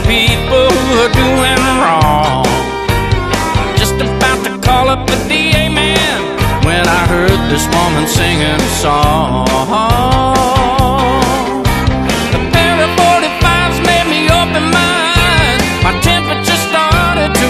people who are doing wrong. Just about to call up the DA man when I heard this woman singing a song. The pair of 45s made me open my eyes. My temperature started to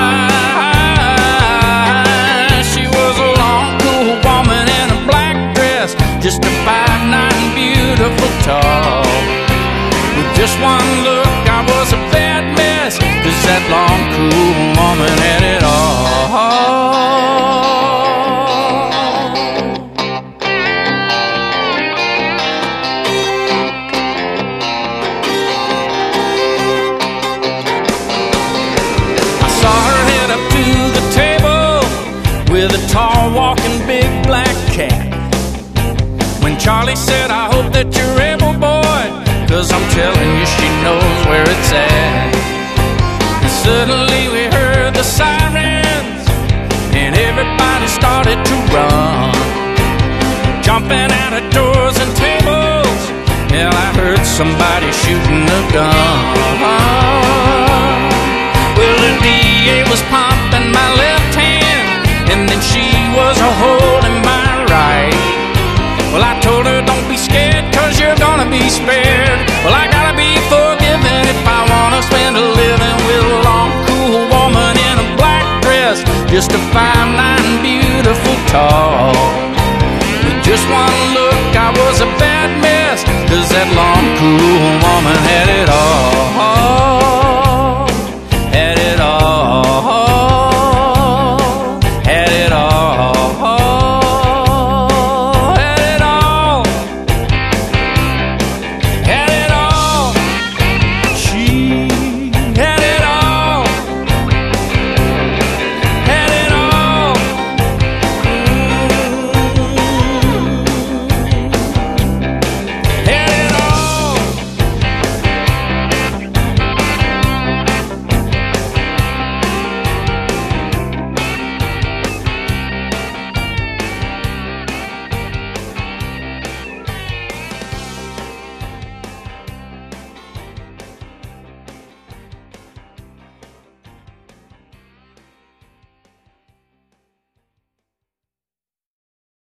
rise. She was a long, cool woman in a black dress, just a 5'9", beautiful, tall. With just one look, I was a bad mess, 'cause that long, cool woman had it all. I saw her head up to the table with a tall, walking, big black cat. When Charlie said, "I hope that you're able, boy, 'cause I'm telling you she knows where it's at." And suddenly we heard the sirens, and everybody started to run, jumping out of doors and tables. Hell, I heard somebody shooting a gun. Well, the DA was pumping my left hand, and then she was holding my right. Well, I told her, "Don't be scared, 'cause you're gonna be spared." Well, I gotta be forgiven if I wanna spend a living with a long, cool woman in a black dress, just a